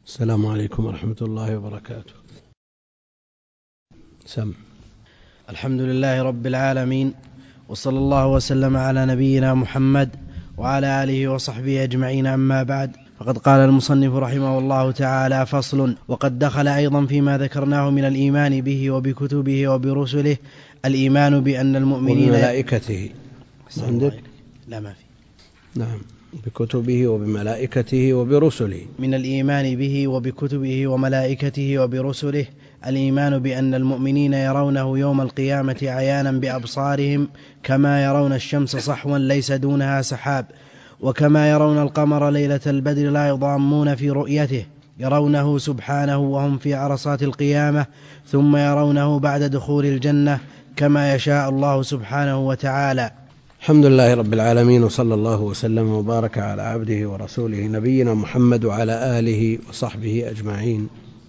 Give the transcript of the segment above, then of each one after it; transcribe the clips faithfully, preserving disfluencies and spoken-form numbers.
السلام عليكم ورحمة الله وبركاته. سم. الحمد لله رب العالمين، وصلى الله وسلم على نبينا محمد وعلى آله وصحبه أجمعين، أما بعد، فقد قال المصنف رحمه الله تعالى: فصل. وقد دخل أيضا فيما ذكرناه من الإيمان به وبكتبه وبرسله الإيمان بأن المؤمنين وبملائكته. عندك؟ لا ما في. نعم. بكتبه وبملائكته وبرسله. من الإيمان به وبكتبه وملائكته وبرسله الإيمان بأن المؤمنين يرونه يوم القيامة عيانا بأبصارهم، كما يرون الشمس صحوا ليس دونها سحاب، وكما يرون القمر ليلة البدر لا يضامون في رؤيته، يرونه سبحانه وهم في عرصات القيامة، ثم يرونه بعد دخول الجنة كما يشاء الله سبحانه وتعالى. الحمد لله رب العالمين، وصلى الله وسلم وبارك على عبده ورسوله نبينا محمد وعلى آله وصحبه أجمعين.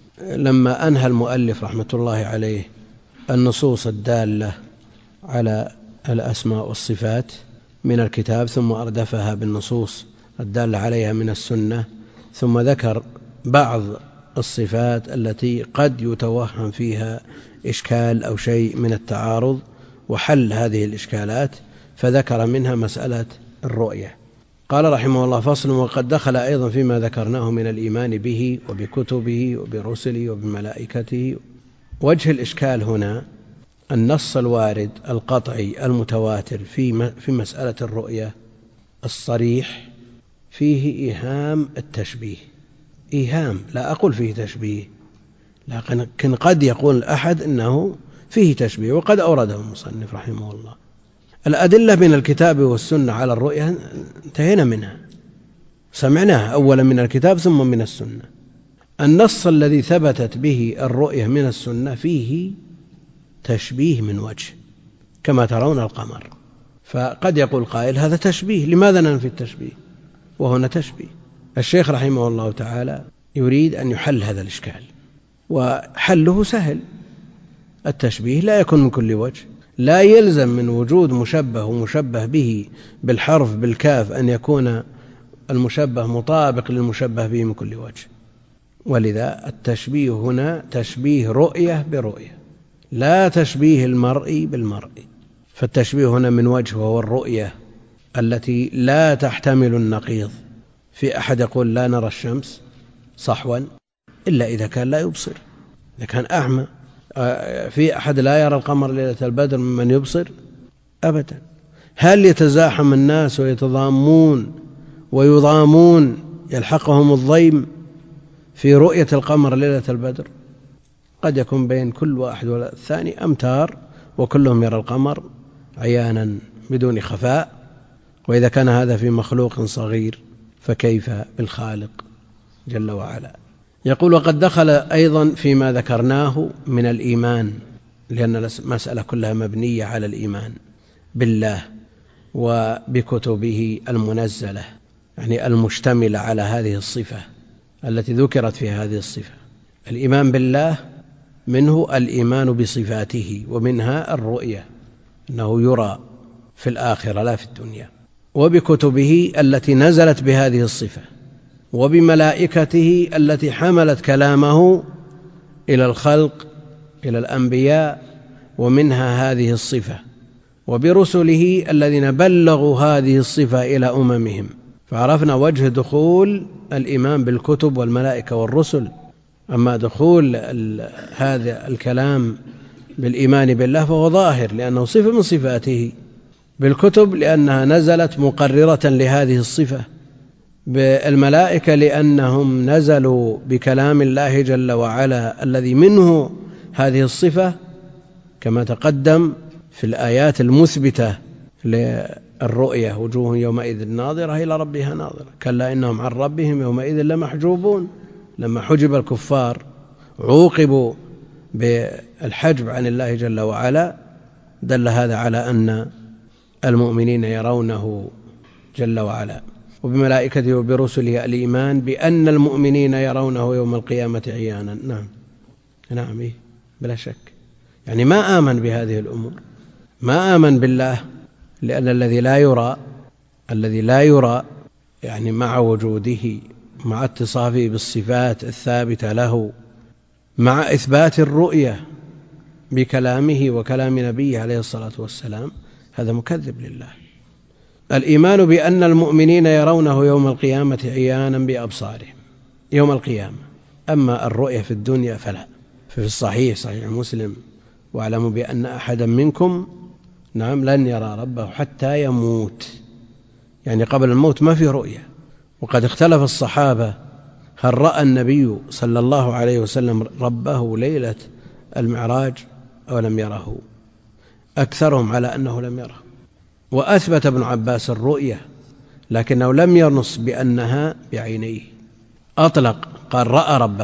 لما أنهى المؤلف رحمة الله عليه النصوص الدالة على الأسماء والصفات من الكتاب، ثم أردفها بالنصوص الدالة عليها من السنة، ثم ذكر بعض الصفات التي قد يتوهم فيها إشكال أو شيء من التعارض، وحل هذه الإشكالات، فذكر منها مسألة الرؤية. قال رحمه الله: فصل. وقد دخل أيضا فيما ذكرناه من الإيمان به وبكتبه وبرسله وبملائكته. وجه الإشكال هنا النص الوارد القطعي المتواتر في في مسألة الرؤية الصريح فيه إيهام التشبيه. إيهام، لا أقول فيه تشبيه، لكن قد يقول أحد إنه فيه تشبيه، وقد أورده المصنف رحمه الله. الأدلة من الكتاب والسنة على الرؤية انتهينا منها، سمعناها أولا من الكتاب ثم من السنة. النص الذي ثبتت به الرؤية من السنة فيه تشبيه من وجه، كما ترون القمر. فقد يقول قائل: هذا تشبيه، لماذا ننفي التشبيه؟ وهنا تشبيه. الشيخ رحمه الله تعالى يريد أن يحل هذا الإشكال، وحله سهل. التشبيه لا يكون من كل وجه، لا يلزم من وجود مشبه ومشبه به بالحرف بالكاف أن يكون المشبه مطابق للمشبه به من كل وجه. ولذا التشبيه هنا تشبيه رؤية برؤية، لا تشبيه المرء بالمرء. فالتشبيه هنا من وجه، وهو الرؤية التي لا تحتمل النقيض. في أحد يقول: لا نرى الشمس صحوا إلا إذا كان لا يبصر، إذا كان أعمى. في أحد لا يرى القمر ليلة البدر ممن يبصر؟ أبدا. هل يتزاحم الناس ويتضامون ويضامون يلحقهم الضيم في رؤية القمر ليلة البدر؟ قد يكون بين كل واحد والثاني أمتار، وكلهم يرى القمر عيانا بدون خفاء. وإذا كان هذا في مخلوق صغير فكيف بالخالق جل وعلا؟ يقول: وقد دخل أيضا فيما ذكرناه من الإيمان، لأن المسألة كلها مبنية على الإيمان بالله وبكتبه المنزلة، يعني المشتملة على هذه الصفة التي ذكرت في هذه الصفة. الإيمان بالله منه الإيمان بصفاته، ومنها الرؤية، أنه يرى في الآخرة لا في الدنيا، وبكتبه التي نزلت بهذه الصفة، وبملائكته التي حملت كلامه إلى الخلق إلى الأنبياء ومنها هذه الصفة، وبرسله الذين بلغوا هذه الصفة إلى أممهم. فعرفنا وجه دخول الإيمان بالكتب والملائكة والرسل. أما دخول هذا الكلام بالإيمان بالله فهو ظاهر، لأنه صفة من صفاته. بالكتب لأنها نزلت مقررة لهذه الصفة، بالملائكة لأنهم نزلوا بكلام الله جل وعلا الذي منه هذه الصفة، كما تقدم في الآيات المثبتة للرؤية: وجوه يومئذ ناظرة إلى ربها ناظرة، كلا إنهم عن ربهم يومئذ لمحجوبون. لما حجب الكفار عوقبوا بالحجب عن الله جل وعلا، دل هذا على أن المؤمنين يرونه جل وعلا. وبملائكته وبرسله الإيمان بأن المؤمنين يرونه يوم القيامة عيانا. نعم نعم إيه بلا شك. يعني ما آمن بهذه الأمور، ما آمن بالله، لأن الذي لا يرى الذي لا يرى يعني مع وجوده مع اتصافه بالصفات الثابتة له، مع إثبات الرؤية بكلامه وكلام نبيه عليه الصلاة والسلام، هذا مكذب لله. الإيمان بأن المؤمنين يرونه يوم القيامة عيانا بأبصارهم يوم القيامة، أما الرؤية في الدنيا فلا. في الصحيح صحيح مسلم: واعلموا بأن أحدا منكم نعم لن يرى ربه حتى يموت، يعني قبل الموت ما في رؤية. وقد اختلف الصحابة هل رأى النبي صلى الله عليه وسلم ربه ليلة المعراج أو لم يره، أكثرهم على أنه لم يره. وأثبت ابن عباس الرؤية لكنه لم ينص بأنها بعينيه، أطلق قال رأى ربه،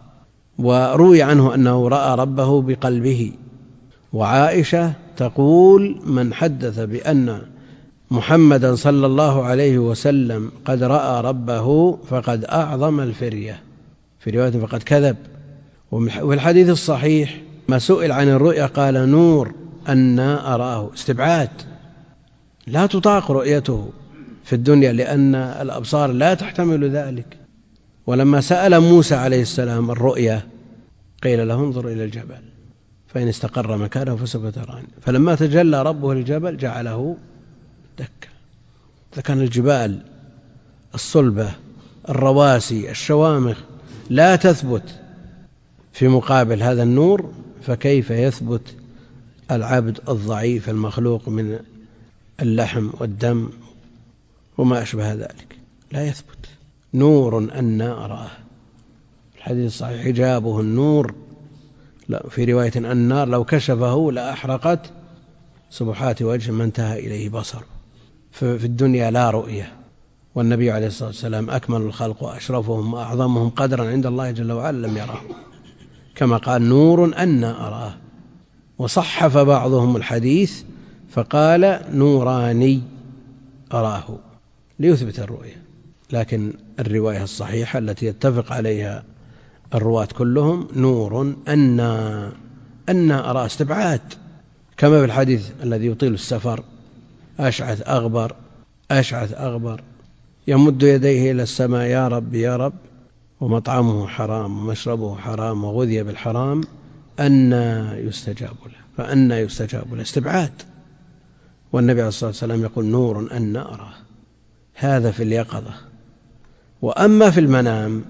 وروي عنه أنه رأى ربه بقلبه. وعائشة تقول: من حدث بأن محمدا صلى الله عليه وسلم قد رأى ربه فقد أعظم الفرية، في رواية فقد كذب. وفي الحديث الصحيح ما سئل عن الرؤيا قال: نور أنا أراه، استبعاد، لا تطاق رؤيته في الدنيا لأن الأبصار لا تحتمل ذلك. ولما سأل موسى عليه السلام الرؤيا قيل له: انظر إلى الجبل فإن استقر مكانه فسوف تراني. فلما تجلى ربه الجبل جعله دكا. فكان الجبال الصلبة الرواسي الشوامخ لا تثبت في مقابل هذا النور، فكيف يثبت العبد الضعيف المخلوق من اللحم والدم وما أشبه ذلك؟ لا يثبت. نور أنا أراه، الحديث الصحيح حجابه النور، في رواية النار لو كشفه لأحرقت سبحات وجه ما انتهى إليه بصر. في الدنيا لا رؤية، والنبي عليه الصلاة والسلام أكمل الخلق وأشرفهم وأعظمهم قدرا عند الله جل وعلا لم يراه، كما قال: نور أنا أراه. وصحف بعضهم الحديث فقال: نوراني أراه، ليثبت الرؤية. لكن الرواية الصحيحة التي يتفق عليها الرواة كلهم: نور أنا أنا أراه، استبعاد، كما في الحديث الذي يطيل السفر: أشعث أغبر أشعث أغبر يمد يديه إلى السماء: يا رب يا رب، ومطعمه حرام ومشربه حرام وغذي بالحرام، أنى يستجاب له فأنى يستجاب له، استبعاد. والنبي عليه الصلاة والسلام يقول: نور أنا أراه. هذا في اليقظة. وأما في المنام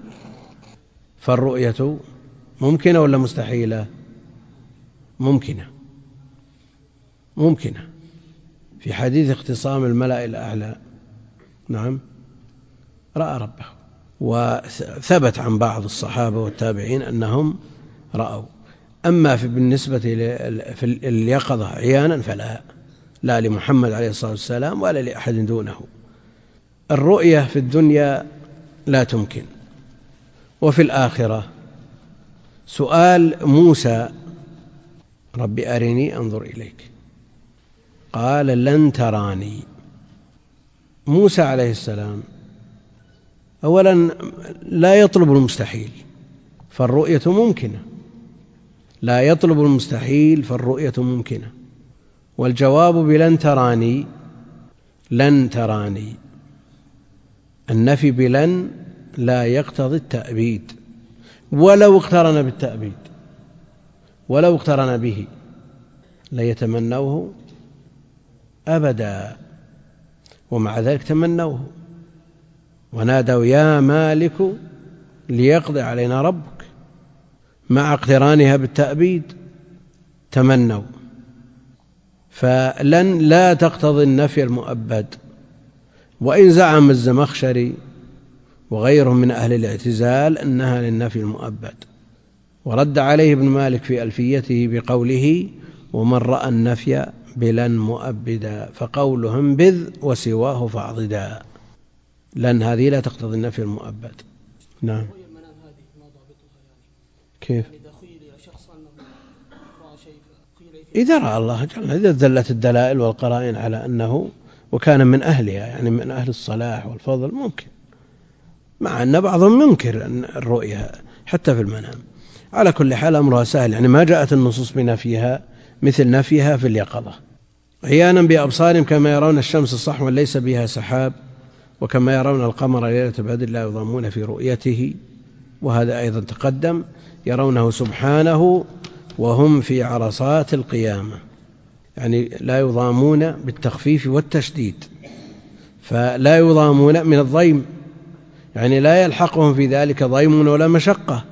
فالرؤية ممكنة ولا مستحيلة؟ ممكنة ممكنة. في حديث اختصام الملأ الأعلى نعم رأى ربه، وثبت عن بعض الصحابة والتابعين أنهم رأوا. أما في بالنسبة في اليقظة عيانا فلا، لا لمحمد عليه الصلاة والسلام ولا لأحد دونه. الرؤية في الدنيا لا تمكن. وفي الآخرة سؤال موسى: رب أرني أنظر إليك، قال: لن تراني. موسى عليه السلام أولا لا يطلب المستحيل فالرؤية ممكنة، لا يطلب المستحيل فالرؤية ممكنة. والجواب بلن تراني، لن تراني، النفي بلن لا يقتضي التأبيد، ولو اقترن بالتأبيد ولو اقترن به ليتمنوه أبدا، ومع ذلك تمنوه ونادوا: يا مالك ليقضي علينا ربك، مع اقترانها بالتأبيد تمنوا. فلن لا تقتضي النفي المؤبد. وإن زعم الزمخشري وغيرهم من أهل الاعتزال أنها للنفي المؤبد، ورد عليه ابن مالك في ألفيته بقوله: ومن رأى النفي بلن مؤبدا، فقولهم بذ وسواه فاعضدا. لن هذه لا تقتضي النفي المؤبد. نعم. كيف؟ إذا رأى الله جل، إذا دلت الدلائل والقرائن على أنه وكان من أهلها، يعني من أهل الصلاح والفضل، ممكن، مع أن بعضهم منكر الرؤية حتى في المنام. على كل حال أمرها سهل، يعني ما جاءت النصوص بنفيها مثل نفيها في اليقظة. عيانا بأبصارهم كما يرون الشمس صحوا ليس بها سحاب وكما يرون القمر ليلة بدر لا يضامون في رؤيته، وهذا أيضا تقدم، يرونه سبحانه وهم في عرصات القيامة، يعني لا يضامون بالتخفيف والتشديد، فلا يضامون من الضيم، يعني لا يلحقهم في ذلك ضيم ولا مشقة،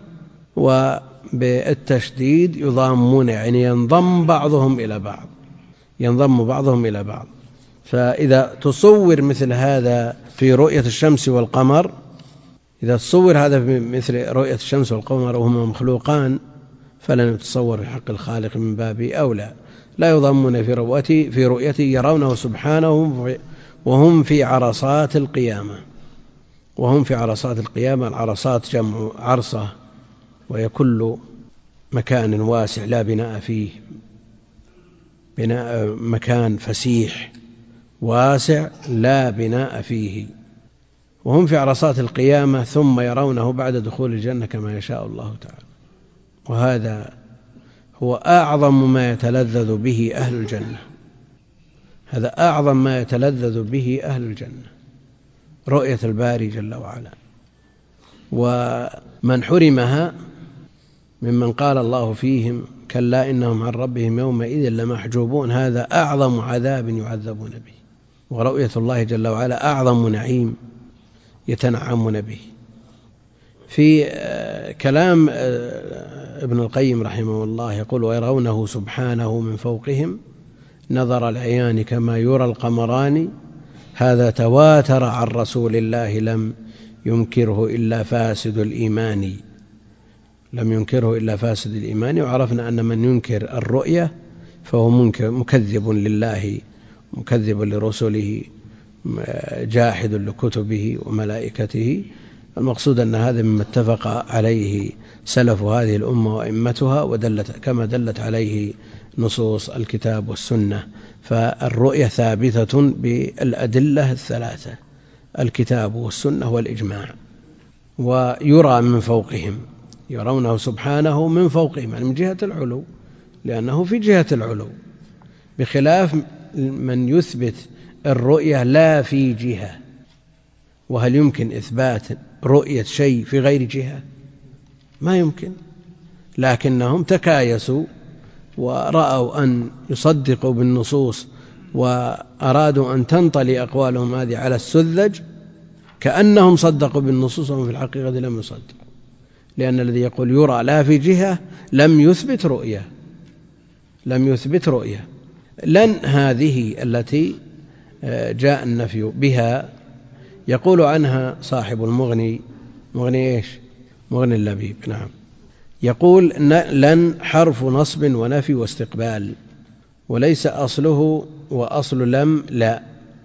وبالتشديد يضامون يعني ينضم بعضهم إلى بعض، ينضم بعضهم إلى بعض. فإذا تصور مثل هذا في رؤية الشمس والقمر، إذا تصور هذا في مثل رؤية الشمس والقمر وهما مخلوقان، فلن يتصور في حق الخالق من باب أولى. لا يضامون في رؤيته في رؤيته يرونه سبحانه وهم في عرصات القيامة، وهم في عرصات القيامة. العرصات جمع عرصة، وهي كل مكان واسع لا بناء فيه، بناء مكان فسيح واسع لا بناء فيه، وهم في عرصات القيامة، ثم يرونه بعد دخول الجنة كما يشاء الله تعالى. وهذا هو أعظم ما يتلذذ به أهل الجنة، هذا أعظم ما يتلذذ به أهل الجنة، رؤية الباري جل وعلا. ومن حرمها ممن قال الله فيهم كلا إنهم عن ربهم يومئذ لمحجوبون، هذا أعظم عذاب يعذبون به. ورؤية الله جل وعلا أعظم نعيم يتنعمون به. في كلام ابن القيم رحمه الله يقول ويرونه سبحانه من فوقهم نظر العيان كما يرى القمران، هذا تواتر عن رسول الله لم ينكره إلا فاسد الإيمان، لم ينكره إلا فاسد الإيمان. وعرفنا أن من ينكر الرؤية فهو مكذب لله، مكذب لرسله، جاحد لكتبه وملائكته. المقصود أن هذا مما اتفق عليه سلف هذه الأمة وأئمتها، ودلت كما دلت عليه نصوص الكتاب والسنة. فالرؤية ثابتة بالأدلة الثلاثة، الكتاب والسنة والإجماع. ويرى من فوقهم، يرونه سبحانه من فوقهم، يعني من جهة العلو، لأنه في جهة العلو، بخلاف من يثبت الرؤية لا في جهة. وهل يمكن إثبات رؤية شيء في غير جهة؟ ما يمكن. لكنهم تكايسوا ورأوا أن يصدقوا بالنصوص، وأرادوا أن تنطلي أقوالهم هذه على السذج كأنهم صدقوا بالنصوص، وهم في الحقيقة لم يصدقوا، لأن الذي يقول يرى لا في جهة لم يثبت رؤية، لم يثبت رؤية. لن هذه التي جاء النفي بها يقول عنها صاحب المغني، مغني إيش؟ مغني اللبيب، نعم، يقول لن حرف نصب ونفي واستقبال، وليس أصله وأصل لم لا،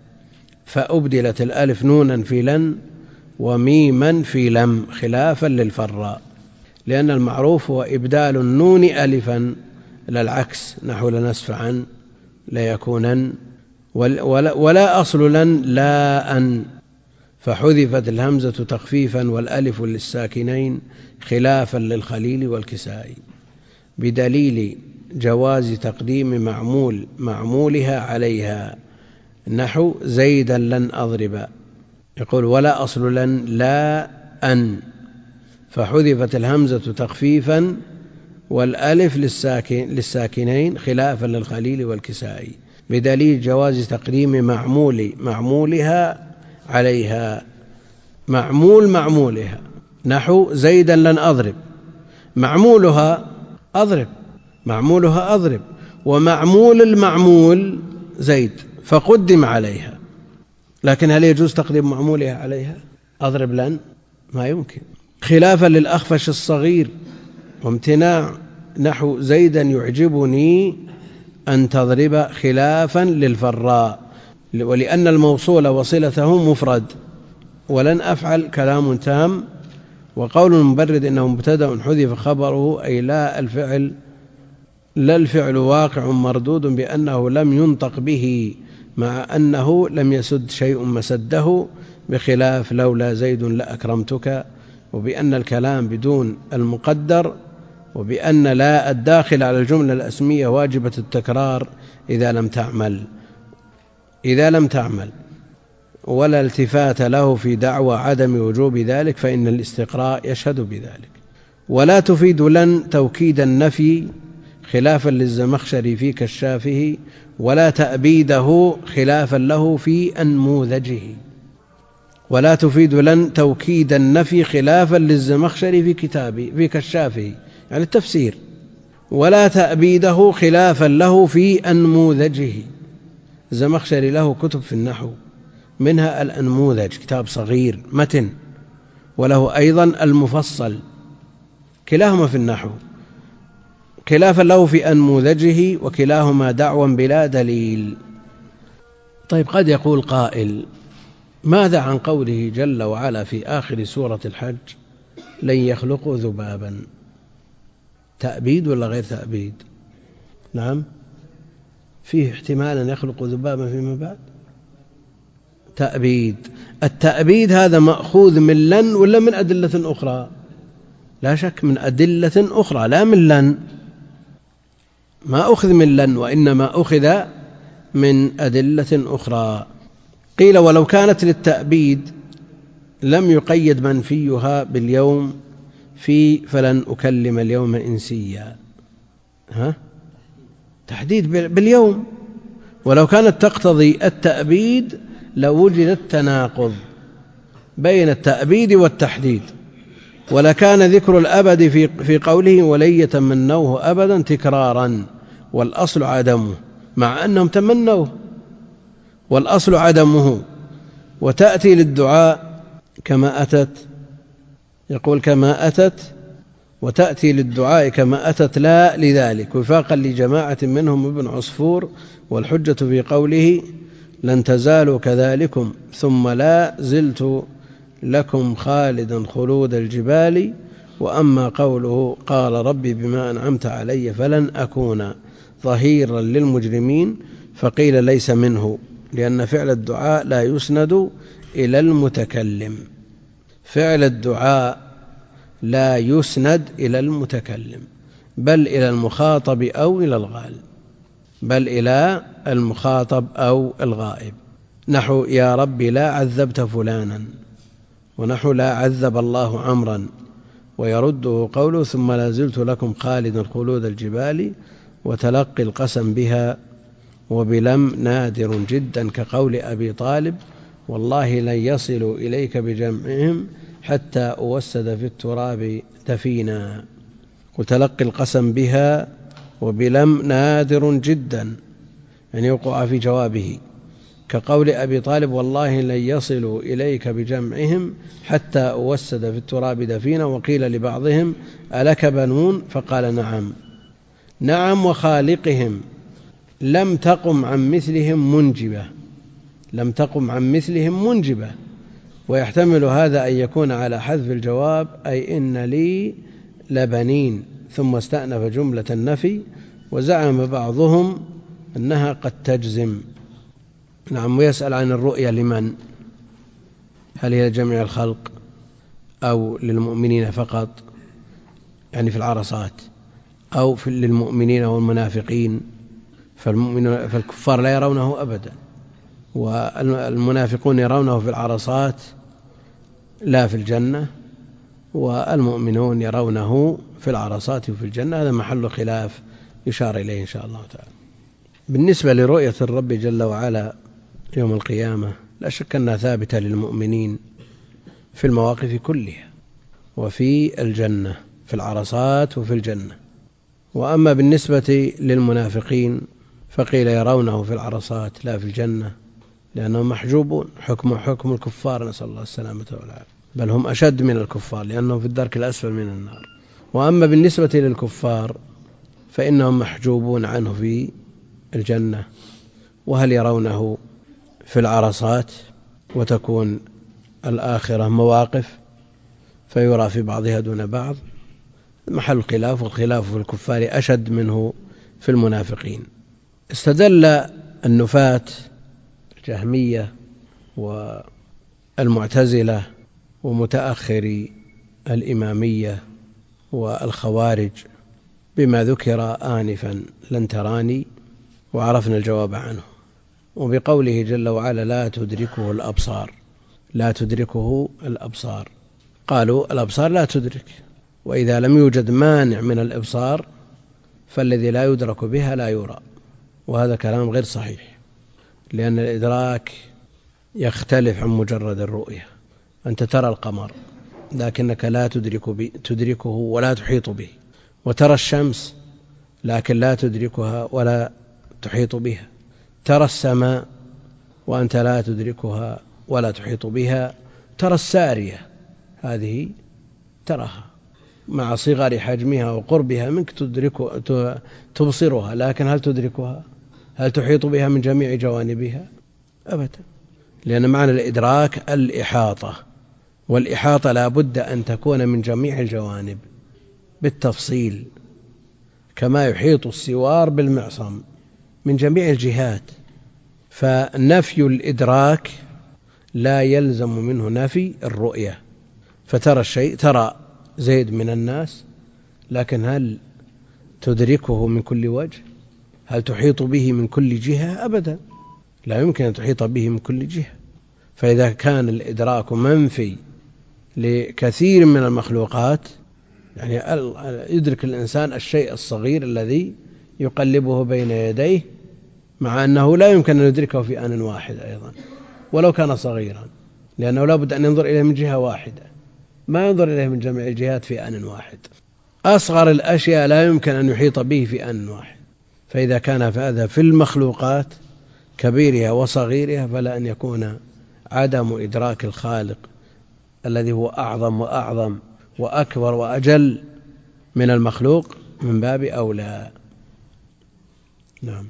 فأبدلت الألف نونا في لن وميما في لم خلافا للفراء، لأن المعروف هو إبدال النون ألفا، لا العكس، نحو لنسفعا ليكونن، ولا, ولا أصل لن لا أن، فحذفت الهمزة تخفيفا والألف للساكنين خلافا للخليل والكسائي، بدليل جواز تقديم معمول معمولها عليها، نحو زيدا لن أضرب. يقول ولا أصل لن لا أن، فحذفت الهمزة تخفيفا والألف للساكن للساكنين خلافا للخليل والكسائي، بدليل جواز تقديم معمول معمولها عليها، معمول معمولها، نحو زيدا لن أضرب، معمولها أضرب، معمولها أضرب، ومعمول المعمول زيد فقدم عليها. لكن هل يجوز تقديم معمولها عليها؟ أضرب لن؟ ما يمكن، خلافا للأخفش الصغير، وامتناع، نحو زيدا يعجبني أن تضرب، خلافا للفراء، ولأن الموصول وصلته مفرد، ولن أفعل كلام تام. وقول المبرد إنه مبتدأ حذف خبره، أي لا الفعل لا الفعل واقع مردود بأنه لم ينطق به، مع أنه لم يسد شيء مسده، بخلاف لولا زيد لأكرمتك، وبأن الكلام بدون المقدر، وبأن لا الداخل على الجملة الأسمية واجبة التكرار إذا لم تعمل إذا لم تعمل ولا التفات له في دعوى عدم وجوب ذلك، فإن الاستقراء يشهد بذلك. ولا تفيد لن توكيد النفي خلافا للزمخشري في كشافه، ولا تأبيده خلافا له في أنموذجه. ولا تفيد لن توكيد النفي خلافا للزمخشري في كتابه في كشافه، يعني التفسير، ولا تأبيده خلافا له في أنموذجه. الزمخشري له كتب في النحو، منها الأنموذج كتاب صغير متن، وله أيضا المفصل، كلاهما في النحو، خلافا له في أنموذجه، وكلاهما دعوى بلا دليل. طيب، قد يقول قائل: ماذا عن قوله جل وعلا في آخر سورة الحج: لن يخلقوا ذبابا؟ تأبيد ولا غير تأبيد؟ نعم، فيه احتمال أن يخلقوا ذبابا فيما بعد. تأبيد. التأبيد هذا مأخوذ من لن ولا من أدلة أخرى؟ لا شك من أدلة أخرى، لا من لن، ما أخذ من لن، وإنما أخذ من أدلة أخرى. قيل: ولو كانت للتأبيد لم يقيد منفيها باليوم في فلن أكلم اليوم إنسيا. ها؟ تحديد باليوم. ولو كانت تقتضي التأبيد لوجد التناقض بين التأبيد والتحديد، ولكان ذكر الأبد في في قوله ولن يتمنوه أبدا تكرارا، والأصل عدمه، مع أنهم تمنوه، والأصل عدمه. وتأتي للدعاء كما أتت، يقول كما أتت، وتأتي للدعاء كما أتت لا لذلك، وفاقا لجماعة منهم ابن عصفور. والحجة في قوله لن تزالوا كذلكم ثم لا زلت لكم خالدا خلود الجبال. وأما قوله قال ربي بما أنعمت علي فلن أكون ظهيرا للمجرمين، فقيل ليس منه، لأن فعل الدعاء لا يسند إلى المتكلم. فعل الدعاء لا يسند إلى المتكلم، بل إلى المخاطب أو إلى الغائب، بل إلى المخاطب أو الغائب. نحو يا ربي لا عذبت فلانا، ونحو لا عذب الله عمرا. ويرده قوله ثم لا زلت لكم خالدا خلود الجبال. وتلقي القسم بها وبلم نادر جدا، كقول أبي طالب والله لن يصلوا إليك بجمعهم حتى أوسد في التراب دفينا. وتلقي القسم بها وبلم نادر جدا، يعني يوقع في جوابه، كقول أبي طالب والله لن يصلوا إليك بجمعهم حتى أوسد في التراب دفينا. وقيل لبعضهم ألك بنون؟ فقال نعم. نعم، وخالقهم لم تقم عن مثلهم منجبة، لم تقم عن مثلهم منجبة. ويحتمل هذا أن يكون على حذف الجواب، أي إن لي لبنين، ثم استأنف جملة النفي. وزعم بعضهم أنها قد تجزم. نعم. ويسأل عن الرؤيا لمن؟ هل هي جميع الخلق أو للمؤمنين فقط، يعني في العرصات، أو في للمؤمنين والمنافقين؟ فالمؤمنون فالكفار لا يرونه أبدا، والمنافقون يرونه في العرصات لا في الجنة، والمؤمنون يرونه في العرصات وفي الجنة. هذا محل خلاف يشار إليه إن شاء الله تعالى. بالنسبة لرؤية الرب جل وعلا يوم القيامة، لا شك أنها ثابتة للمؤمنين في المواقف كلها، وفي الجنة في العرصات وفي الجنة. وأما بالنسبة للمنافقين فقيل يرونه في العرصات لا في الجنة، لأنهم محجوبون، حكم حكم الكفار، نسأل الله السلامة والعافية، بل هم أشد من الكفار لأنهم في الدرك الأسفل من النار. وأما بالنسبة للكفار فإنهم محجوبون عنه في الجنة، وهل يرونه في العرصات، وتكون الآخرة مواقف فيرى في بعضها دون بعض، محل خلاف، والخلاف في الكفار أشد منه في المنافقين. استدل النفاة الجهمية والمعتزلة ومتأخري الإمامية والخوارج بما ذكر آنفا لن تراني، وعرفنا الجواب عنه. وبقوله جل وعلا لا تدركه الأبصار، لا تدركه الأبصار، قالوا الأبصار لا تدرك، وإذا لم يوجد مانع من الإبصار فالذي لا يدرك بها لا يرى، وهذا كلام غير صحيح، لأن الإدراك يختلف عن مجرد الرؤية. أنت ترى القمر لكنك لا تدرك تدركه ولا تحيط به، وترى الشمس لكن لا تدركها ولا تحيط بها، ترى السماء وأنت لا تدركها ولا تحيط بها، ترى السارية هذه تراها مع صغر حجمها وقربها منك تدرك تبصرها، لكن هل تدركها؟ هل تحيط بها من جميع جوانبها؟ أبدا، لأن معنى الإدراك الإحاطة، والإحاطة لا بد أن تكون من جميع الجوانب بالتفصيل، كما يحيط السوار بالمعصم من جميع الجهات. فنفي الإدراك لا يلزم منه نفي الرؤية، فترى الشيء، ترى زيد من الناس، لكن هل تدركه من كل وجه؟ هل تحيط به من كل جهة؟ أبدا، لا يمكن أن تحيط به من كل جهة. فإذا كان الإدراك منفي لكثير من المخلوقات، يعني يدرك الإنسان الشيء الصغير الذي يقلبه بين يديه، مع أنه لا يمكن أن يدركه في آن واحد أيضا ولو كان صغيرا، لأنه لا بد أن ينظر إليه من جهة واحدة، ما ينظر إليه من جميع الجهات في آن واحد. أصغر الأشياء لا يمكن أن يحيط به في آن واحد. فإذا كان هذا في المخلوقات كبيرها وصغيرها، فلا أن يكون عدم إدراك الخالق الذي هو أعظم وأعظم وأكبر وأجل من المخلوق من باب أولى. نعم.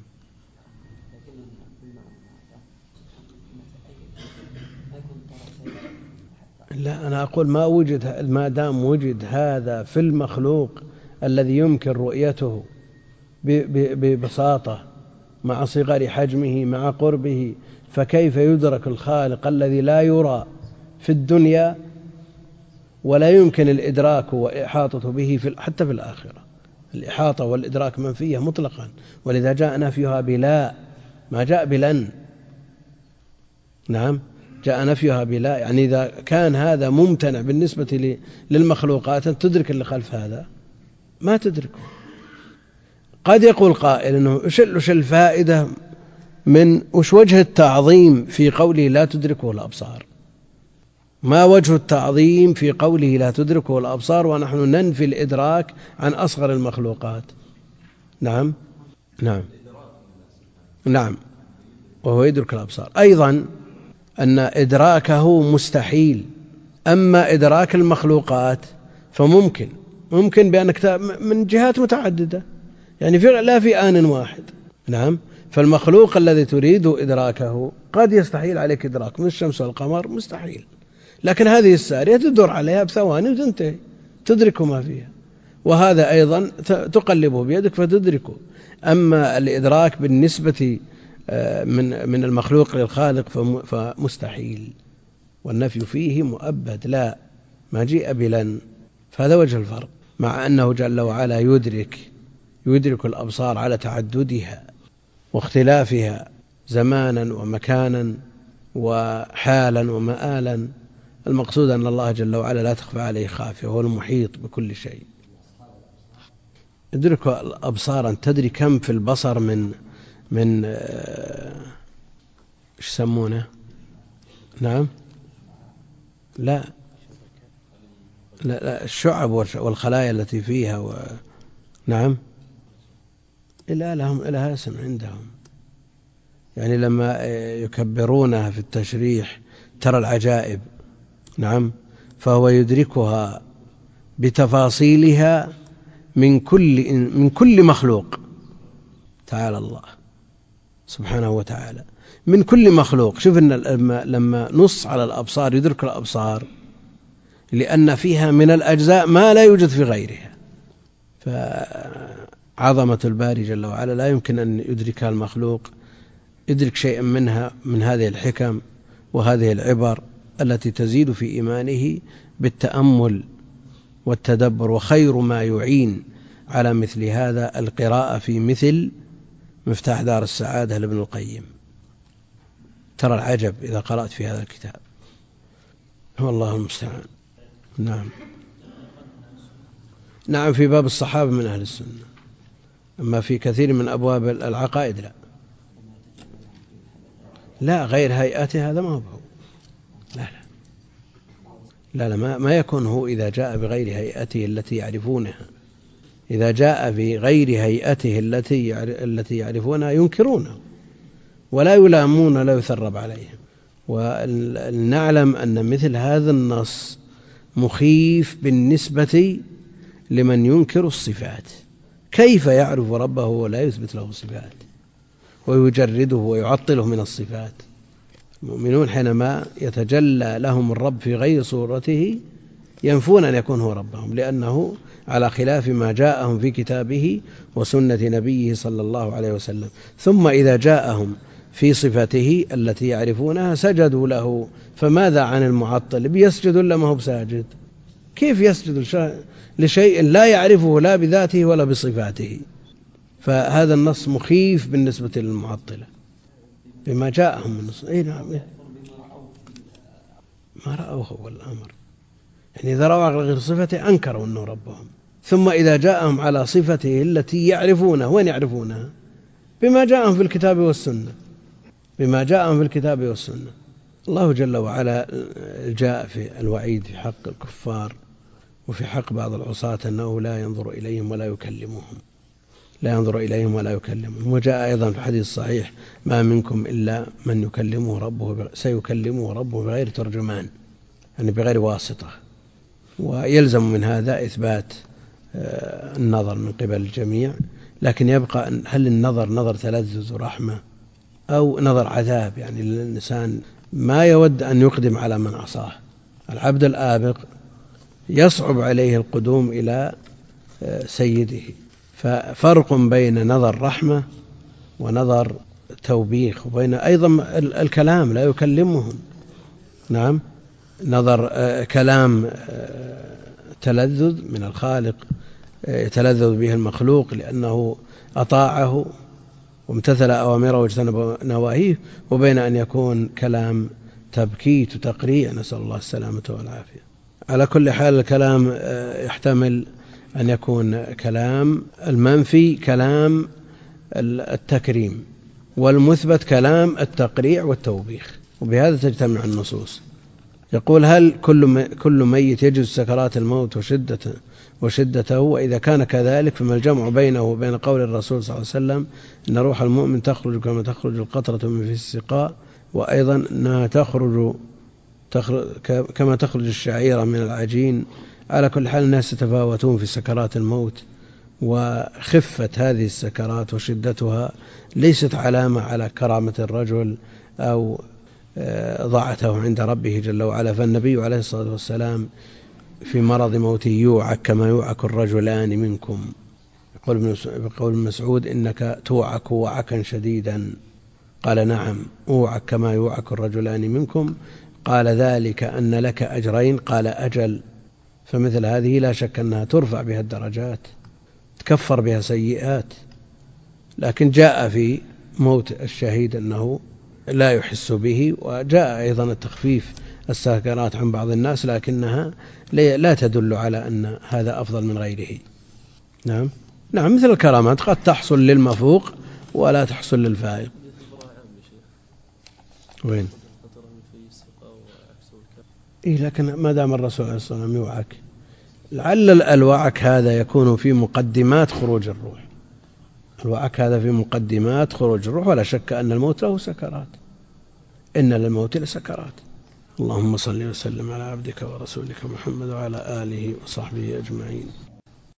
لا، أنا أقول ما وجد، ما دام وجد هذا في المخلوق الذي يمكن رؤيته ببساطة مع صغر حجمه مع قربه، فكيف يدرك الخالق الذي لا يرى في الدنيا ولا يمكن الإدراك وإحاطة به في حتى في الآخرة؟ الإحاطة والإدراك منفية مطلقا، ولذا جاء نفيها بلا، ما جاء بلن. نعم، جاء نفيها بلا، يعني إذا كان هذا ممتنع بالنسبة للمخلوقات أن تدرك اللي خلف هذا ما تدركه. قد يقول قائل إنه وش الفائدة من وش وجه التعظيم في قوله لا تدركه الأبصار؟ ما وجه التعظيم في قوله لا تدركه الأبصار ونحن ننفي الإدراك عن أصغر المخلوقات؟ نعم نعم نعم، وهو يدرك الأبصار أيضا، أن إدراكه مستحيل. أما إدراك المخلوقات فممكن، ممكن بأنك من جهات متعددة، يعني في لا في آن واحد. نعم، فالمخلوق الذي تريد إدراكه قد يستحيل عليك إدراك، من الشمس والقمر مستحيل، لكن هذه السارية تدور عليها بثواني وتنتهي، تدرك ما فيها، وهذا أيضا تقلبه بيدك فتدركه. أما الإدراك بالنسبة من من المخلوق للخالق فمستحيل، والنفي فيه مؤبد، لا ما جيء بلن. فهذا وجه الفرق، مع أنه جل وعلا يدرك يدرك الأبصار على تعددها واختلافها زمانا ومكانا وحالا ومآلا. المقصود أن الله جل وعلا لا تخفى عليه خافية، هو المحيط بكل شيء. يدرك الأبصار، أن تدري كم في البصر من من ايش يسمونه؟ نعم لا لا, لا الشعب والخلايا التي فيها و... نعم إلا لهم إلها اسم عندهم، يعني لما يكبرونها في التشريح ترى العجائب. نعم، فهو يدركها بتفاصيلها من كل من كل مخلوق، تعالى الله سبحانه وتعالى، من كل مخلوق. شوف إن لما نص على الأبصار يدرك الأبصار لأن فيها من الأجزاء ما لا يوجد في غيرها. فعظمة الباري جل وعلا لا يمكن أن يدركها المخلوق، يدرك شيئا منها من هذه الحكم وهذه العبر التي تزيد في إيمانه بالتأمل والتدبر. وخير ما يعين على مثل هذا القراءة في مثل مفتاح دار السعادة لابن القيم. ترى العجب إذا قرأت في هذا الكتاب، والله المستعان. نعم نعم في باب الصحابة من أهل السنة، أما في كثير من أبواب العقائد لا لا غير هيئته هذا ما هو لا لا لا, لا ما, ما يكون هو إذا جاء بغير هيئته التي يعرفونها. إذا جاء بغير هيئته التي التي يعرفونها ينكرونه ولا يلامون ولا يثرب عليهم. ونعلم أن مثل هذا النص مخيف بالنسبة لمن ينكر الصفات. كيف يعرف ربه ولا يثبت له صفات ويجرده ويعطله من الصفات؟ المؤمنون حينما يتجلى لهم الرب في غير صورته ينفون أن يكون هو ربهم، لأنه على خلاف ما جاءهم في كتابه وسنة نبيه صلى الله عليه وسلم. ثم إذا جاءهم في صفته التي يعرفونها سجدوا له. فماذا عن المعطل؟ بيسجد لما هو بساجد؟ كيف يسجد لشيء لا يعرفه لا بذاته ولا بصفاته؟ فهذا النص مخيف بالنسبة للمعطلة بما جاءهم من النص. إيه نعم إيه؟ ما رأوه هو الأمر، يعني إذا رأوا على غير صفته أنكروا أنه ربهم. ثم إذا جاءهم على صفته التي يعرفونها، وين يعرفونها؟ بما جاءهم في الكتاب والسنة، بما جاءهم في الكتاب والسنة. الله جل وعلا جاء في الوعيد في حق الكفار وفي حق بعض العصاة أنه لا ينظر إليهم ولا يكلمهم لا ينظر إليهم ولا يكلمهم. وجاء أيضا في الحديث الصحيح: ما منكم إلا من يكلمه ربه سيكلمه ربه بغير ترجمان، يعني بغير واسطة. ويلزم من هذا إثبات النظر من قبل الجميع، لكن يبقى هل النظر نظر تلذذ ورحمة أو نظر عذاب؟ يعني الإنسان ما يود أن يقدم على من عصاه. العبد الآبق يصعب عليه القدوم إلى سيده، ففرق بين نظر رحمة ونظر توبيخ، وبين أيضا الكلام لا يكلمهم. نعم نظر كلام تلذذ من الخالق يتلذذ به المخلوق لأنه أطاعه وامتثل أوامره واجتنب نواهيه، وبين أن يكون كلام تبكيت وتقريع، نسأل الله السلامة والعافية. على كل حال الكلام يحتمل أن يكون كلام المنفي كلام التكريم، والمثبت كلام التقريع والتوبيخ، وبهذا تجتمع النصوص. يقول: هل كل كل ميت يجوز سكرات الموت وشدته وشدته وإذا كان كذلك فما الجمع بينه وبين قول الرسول صلى الله عليه وسلم إن روح المؤمن تخرج كما تخرج القطرة من في السقاء، وأيضا أنها تخرج, تخرج كما تخرج الشعيرة من العجين؟ على كل حال الناس يتفاوتون في سكرات الموت، وخفة هذه السكرات وشدتها ليست علامة على كرامة الرجل أو ضاعته عند ربه جل وعلا. فالنبي عليه الصلاة والسلام في مرض موته يوعك كما يوعك الرجلان منكم. بقول مسعود: إنك توعك وعكا شديدا. قال: نعم أوعك كما يوعك الرجلان منكم. قال: ذلك أن لك أجرين. قال: أجل. فمثل هذه لا شك أنها ترفع بها الدرجات، تكفر بها سيئات. لكن جاء في موت الشهيد أنه لا يحس به، وجاء أيضا التخفيف السكرات عن بعض الناس، لكنها لا تدل على أن هذا أفضل من غيره. نعم نعم مثل الكرامات قد تحصل للمفوق ولا تحصل للفائق. وين؟ إيه لكن ما دام الرسول عليه الصلاة والسلام يوعك، لعل الوعك هذا يكون في مقدمات خروج الروح. الوعك هذا في مقدمات خروج الروح، ولا شك أن الموت له سكرات، إن للموت لسكرات. اللهم صل وسلم على عبدك ورسولك محمد وعلى آله وصحبه أجمعين.